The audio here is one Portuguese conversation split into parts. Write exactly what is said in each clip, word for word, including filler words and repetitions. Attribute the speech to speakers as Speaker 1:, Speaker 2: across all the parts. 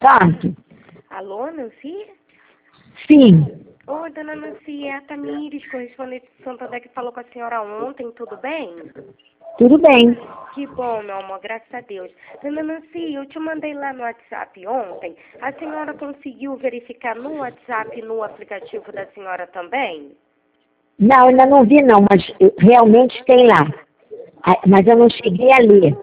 Speaker 1: Pronto.
Speaker 2: Alô, Nancy?
Speaker 1: Sim.
Speaker 2: Oi, dona Nancy, é a Tamires, correspondente de Santander, que falou com a senhora ontem, tudo bem?
Speaker 1: Tudo bem.
Speaker 2: Que bom, meu amor, graças a Deus. Dona Nancy, eu te mandei lá no WhatsApp ontem. A senhora conseguiu verificar no WhatsApp e no aplicativo da senhora também?
Speaker 1: Não, ainda não vi não, mas eu- realmente tem lá. Ah, Mas eu não cheguei a ler.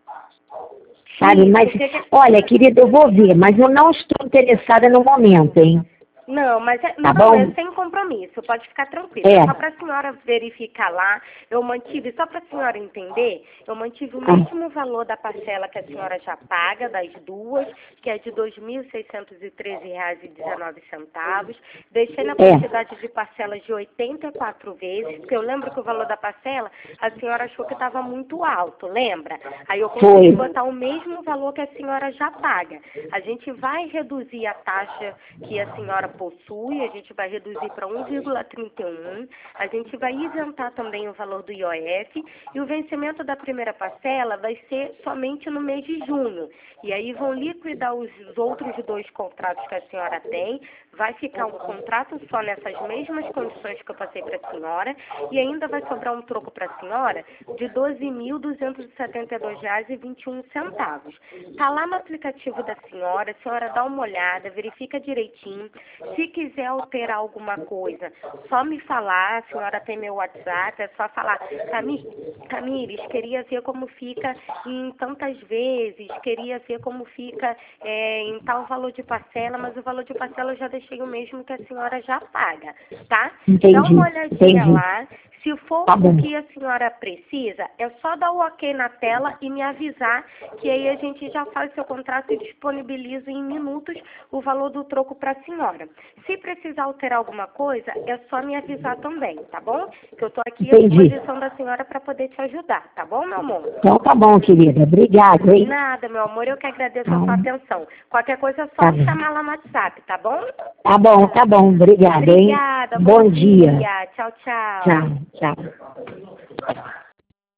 Speaker 1: Sabe,
Speaker 2: Sim,
Speaker 1: mas,
Speaker 2: porque...
Speaker 1: olha, querida, eu vou ver, mas eu não estou interessada no momento, hein?
Speaker 2: Não, mas é,
Speaker 1: Tá
Speaker 2: não, é
Speaker 1: bom?
Speaker 2: sem compromisso, pode ficar tranquila. É
Speaker 1: É.
Speaker 2: só para a senhora verificar lá. Eu mantive, só para a senhora entender, eu mantive o
Speaker 1: Ah.
Speaker 2: mesmo valor da parcela que a senhora já paga, das duas, que é de dois mil seiscentos e treze reais e dezenove centavos. Deixei na
Speaker 1: É.
Speaker 2: quantidade de parcelas de oitenta e quatro vezes, porque eu lembro que o valor da parcela, a senhora achou que estava muito alto, lembra? Aí eu consegui
Speaker 1: Foi.
Speaker 2: botar o mesmo valor que a senhora já paga. A gente vai reduzir a taxa que a senhora possui, a gente vai reduzir para um vírgula trinta e um, a gente vai isentar também o valor do I O F e o vencimento da primeira parcela vai ser somente no mês de junho. E aí vão liquidar os outros dois contratos que a senhora tem, vai ficar um contrato só nessas mesmas condições que eu passei para a senhora e ainda vai sobrar um troco para a senhora de doze mil duzentos e setenta e dois reais e vinte e um centavos. Está lá no aplicativo da senhora, a senhora dá uma olhada, verifica direitinho. Se quiser alterar alguma coisa, só me falar, a senhora tem meu WhatsApp, é só falar, Cami- Camires, queria ver como fica em tantas vezes, queria ver como fica é, em tal valor de parcela, mas o valor de parcela eu já deixei o mesmo que a senhora já paga, tá?
Speaker 1: Entendi.
Speaker 2: Dá uma olhadinha
Speaker 1: Entendi.
Speaker 2: lá. Se for
Speaker 1: Tá bom.
Speaker 2: o que a senhora precisa, é só dar o ok na tela e me avisar, que aí a gente já faz seu contrato e disponibiliza em minutos o valor do troco para a senhora. Se precisar alterar alguma coisa, é só me avisar também, tá bom? Que eu estou aqui à
Speaker 1: Entendi.
Speaker 2: disposição da senhora para poder te ajudar, tá bom, meu amor?
Speaker 1: Então tá bom, querida. Obrigada, hein?
Speaker 2: Nada, meu amor, eu que agradeço a
Speaker 1: Tá.
Speaker 2: sua atenção. Qualquer coisa é só
Speaker 1: Tá
Speaker 2: me
Speaker 1: bom.
Speaker 2: chamar lá no WhatsApp, tá bom?
Speaker 1: Tá bom, tá bom. Obrigada, hein?
Speaker 2: Obrigada,
Speaker 1: Bom dia.
Speaker 2: Tchau, tchau.
Speaker 1: Tchau, tchau.